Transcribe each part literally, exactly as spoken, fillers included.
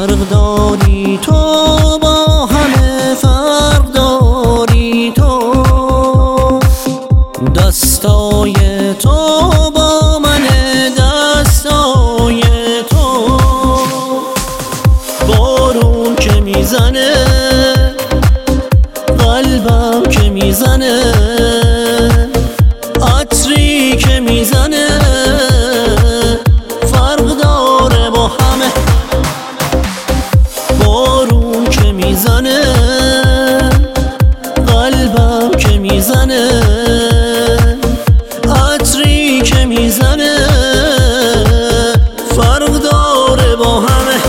فرق داری تو، با همه فرق داری تو، دستای تو با من دستای تو. بارون که میزنه قلبم که میزنه، عطری که میزنه فرق داره با همه. بارون که میزنه قلبم که میزنه، عطری که میزنه فرق داره با همه.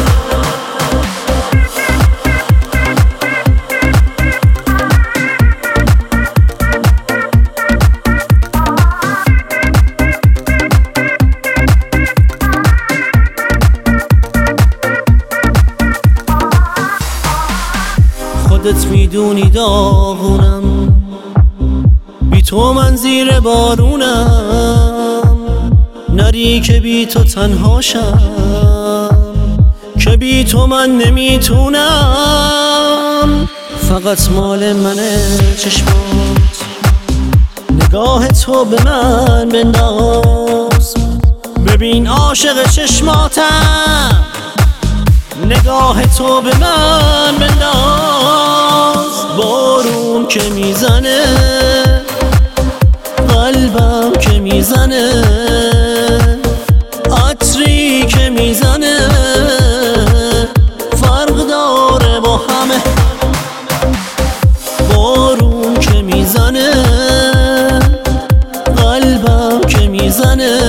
خودت میدونی داغونم، بی تو من زیر بارونم. نری که بی تو تنهاشم، که بی تو من نمیتونم. فقط مال منه چشمات، نگاه تو به من بنداز. ببین عاشق چشماتم، نگاه تو به من بنداز. بارون که میزنه قلبم که میزنه، عطری که میزنه فرق داره با همه. بارون که میزنه قلبم که میزنه،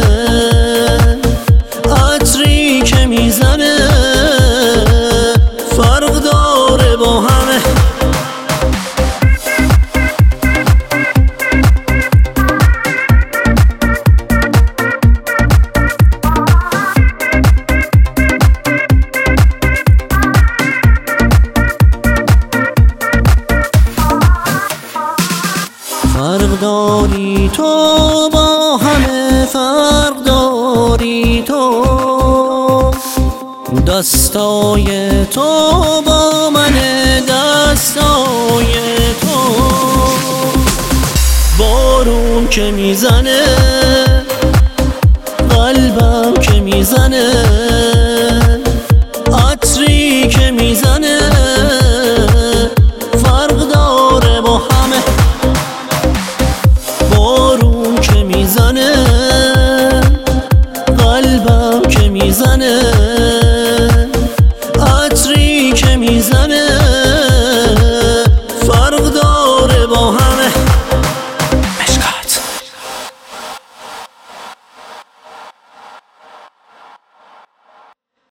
عطری که میزنه فرق داره با همه. فرق داری تو، با همه فرق داری تو، دستای تو با من دستای تو. بارون که میزنه قلبم که میزنه، عطری که میزنه فرق داره با همه. بارون که میزنه قلبم که میزنه،